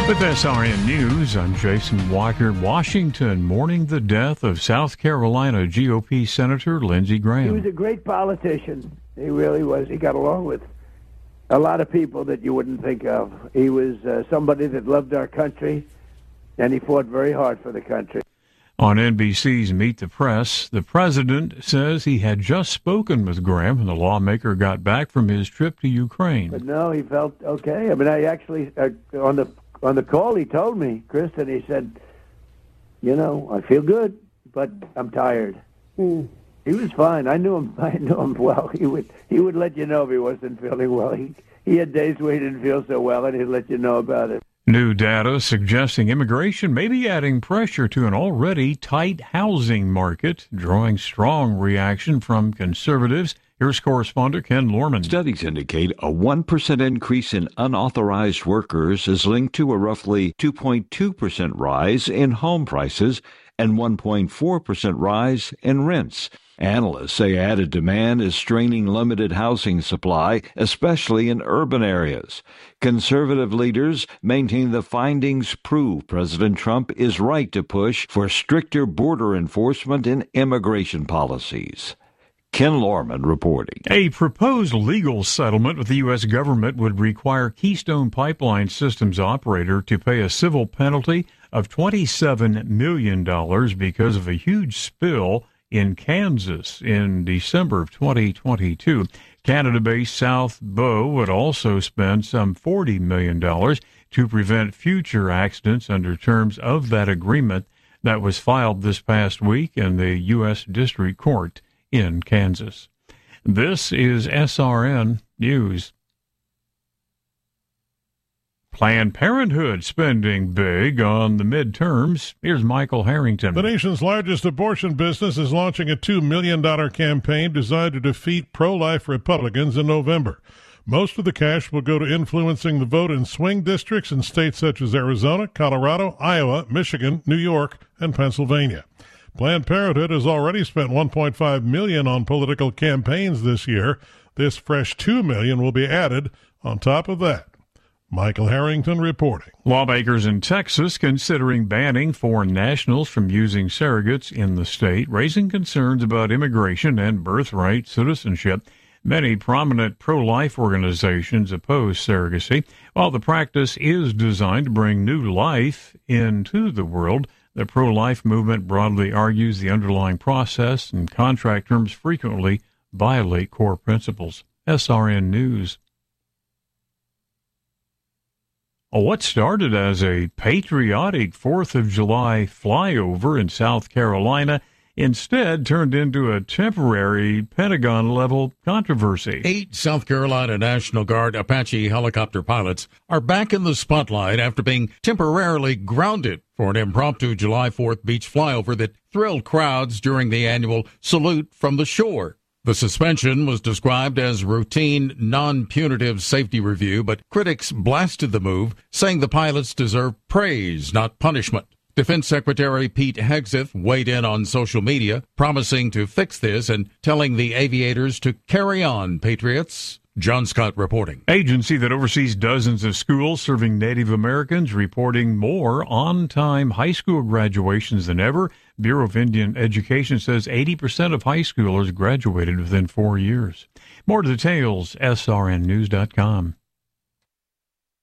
With SRN News, I'm Jason Walker. Washington mourning the death of South Carolina GOP Senator Lindsey Graham. He was a great politician. He really was. He got along with a lot of people that you wouldn't think of. He was somebody that loved our country, and he fought very hard for the country. On NBC's Meet the Press, the president says he had just spoken with Graham when the lawmaker got back from his trip to Ukraine. But no, he felt okay. I mean, I actually, on the call, he told me, Kristen, he said, you know, I feel good, but I'm tired. He was fine. I knew him well. He would let you know if he wasn't feeling well. He had days where he didn't feel so well, and he'd let you know about it. New data suggesting immigration may be adding pressure to an already tight housing market, drawing strong reaction from conservatives. Here's correspondent Ken Lorman. Studies indicate a 1% increase in unauthorized workers is linked to a roughly 2.2% rise in home prices and 1.4% rise in rents. Analysts say added demand is straining limited housing supply, especially in urban areas. Conservative leaders maintain the findings prove President Trump is right to push for stricter border enforcement and immigration policies. Ken Lorman reporting. A proposed legal settlement with the U.S. government would require Keystone Pipeline Systems operator to pay a civil penalty of $27 million because of a huge spill in Kansas in December of 2022. Canada-based South Bow would also spend some $40 million to prevent future accidents under terms of that agreement that was filed this past week in the U.S. District Court in Kansas. This is SRN News. Planned Parenthood spending big on the midterms. Here's Michael Harrington. The nation's largest abortion business is launching a $2 million campaign designed to defeat pro-life Republicans in November. Most of the cash will go to influencing the vote in swing districts in states such as Arizona, Colorado, Iowa, Michigan, New York, and Pennsylvania. Planned Parenthood has already spent $1.5 million on political campaigns this year. This fresh $2 million will be added on top of that. Michael Harrington reporting. Lawmakers in Texas considering banning foreign nationals from using surrogates in the state, raising concerns about immigration and birthright citizenship. Many prominent pro-life organizations oppose surrogacy. While the practice is designed to bring new life into the world, the pro-life movement broadly argues the underlying process and contract terms frequently violate core principles. SRN News. What started as a patriotic 4th of July flyover in South Carolina instead turned into a temporary Pentagon-level controversy. 8 South Carolina National Guard Apache helicopter pilots are back in the spotlight after being temporarily grounded for an impromptu July 4th beach flyover that thrilled crowds during the annual Salute from the Shore. The suspension was described as routine, non-punitive safety review, but critics blasted the move, saying the pilots deserve praise, not punishment. Defense Secretary Pete Hegseth weighed in on social media, promising to fix this and telling the aviators to carry on, Patriots. John Scott reporting. Agency that oversees dozens of schools serving Native Americans reporting more on-time high school graduations than ever. Bureau of Indian Education says 80% of high schoolers graduated within 4 years. More details, srnnews.com.